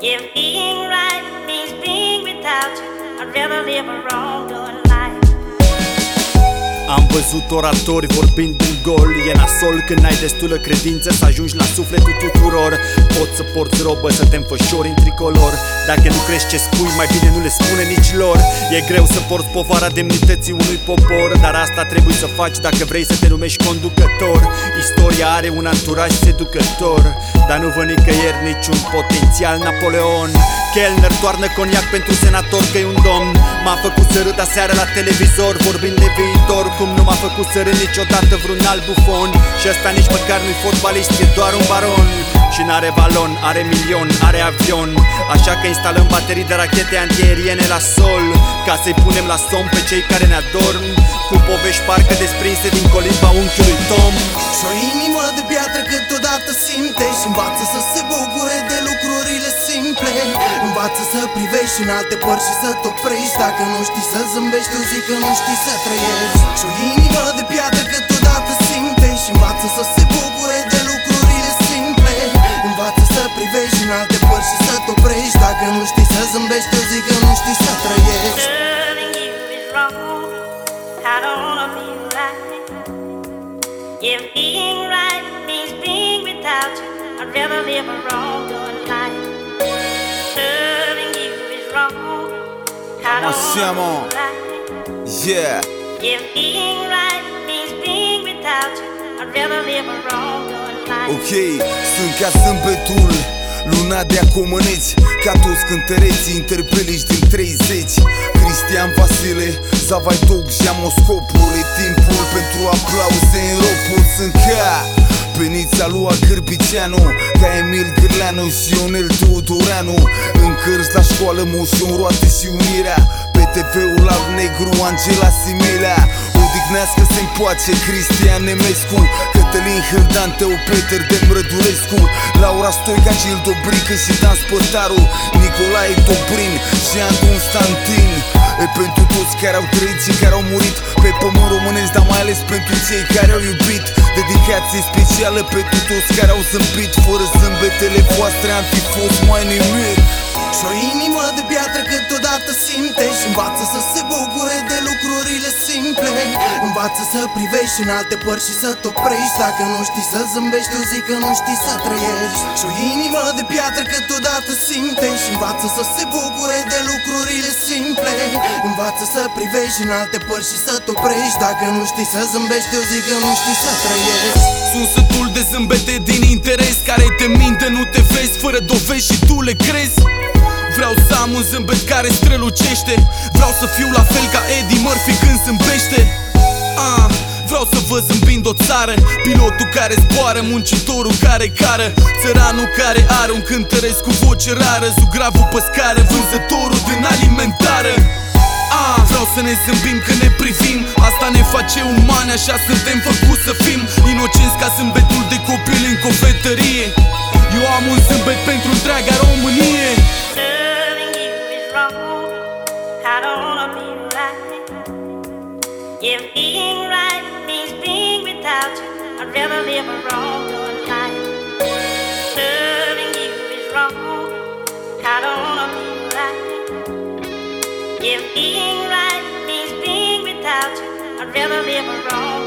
If being right means being without you, I'd rather live a wrong-doing life. Am văzut oratori vorbind în gol. E nasol când ai destulă credință să ajungi la sufletul tuturor. Poți să porți robă, să te înfășori în tricolor. Dacă nu crezi ce spui, mai bine nu le spune nici lor. E greu să porți povara demnității unui popor, dar asta trebuie să faci dacă vrei să te numești conducător. Istoria are un anturaj seducător, dar nu văd nicăieri niciun potențial Napoleon. Kellner toarnă coniac pentru senator că e un domn. M-a făcut să râd aseară la televizor vorbind de viitor, cum nu m-a făcut să râd niciodată vreun alt bufon. Și ăsta nici măcar nu-i fotbalist, e doar un baron. Și n-are balon, are milion, are avion. Așa că instalăm baterii de rachete antiaeriene la sol, ca să-i punem la somn pe cei care ne adorm, cu povești parcă desprinse din colimba unchiului Tom. Și-o inimă de piatră câteodată simte și învață să se bucure de lucrurile simple. Învață să privești în alte părți și să te oprești. Dacă nu știi să zâmbești, eu zic că nu știi să trăiești. Și-o inimă de piatră câteodată simte și învață să se bucure de lucrurile simple. Învață să privești în alte părți și să te oprești. Dacă nu știi să zâmbești, eu zic că nu știi să trăiești. Loving you is wrong, I don't wanna be right. If being right means being without you, I'd rather live a wrong-doing life. Loving you is wrong, I don't wanna be right. Yeah. If being right means being without you, I'd rather live a wrong-doing life. Ok, sunt ca zâmbetul luna de acomăneți, ca toți cântăreții interpeliști din 30. Cristian Vasile, Zavai Dog și Amoscopul. E timpul pentru aplauze în ropul. Sunt ca Penița lui Agârbiceanu, ca Emil Gârleanu și Ionel Teodoreanu. În cărți la școală, Moșon, Roate și Unirea. Pe TV-ul Alb-Negru, Angela Similea. Odihnească-se-n poace Cristian Nemescu, Cătălin Hâldan, Teo Peter, Dem Rădulescu, Laura Stoica, Gil Dobrică și Dan Spătaru, Nicolae Dobrin și Anton Stantin. E pentru toți care au trăit și care au murit pe pământ românesc, dar mai ales pentru cei care au iubit. Dedicație specială pentru toți care au zâmbit. Fără zâmbetele voastre am fi fost mai nimic. Și-o inimă de piatră câteodată simte și învață să se bucure de lucrurile simple. Învață să privești în alte părți și să te oprești. Dacă nu știi să zâmbești, eu zic că nu știi să trăiești. Și-o inimă de piatră câteodată simte și învață să se bucure de lucrurile simple. Învață să privești în alte părți și să te oprești. Dacă nu știi să zâmbești, eu zic că nu știi să trăiești. Sunt sătul de zâmbete din interes care te minte, nu te vezi fără dovezi și tu le crezi. Vreau să am un zâmbet care strălucește. Vreau să fiu la fel ca Eddie Murphy când zâmbește. Vreau să văd zâmbind o țară, pilotul care zboară, muncitorul care cară, țăranul care are un cântăresc cu voce rară, zugravul pe scară, vânzătorul din alimentară. Vreau să ne zâmbim când ne privim, asta ne face umani, așa suntem făcuți să fim. Inocenți ca zâmbetul de copil în cofetărie. Eu am un zâmbet pentru întreaga Românie. Loving you is wrong, I don't wanna be right. If being right means being without you, I'd rather live a wrong-doing life. Loving you is wrong, I don't wanna be right. If being right means being without you, I'd rather live a wrong